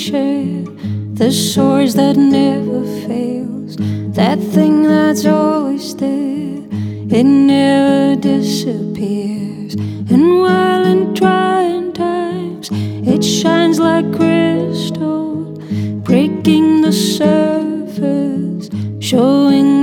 share, the source that never fails, that thing that's always there. It never disappears, and while in trying times it shines like crystal, breaking the surface, showing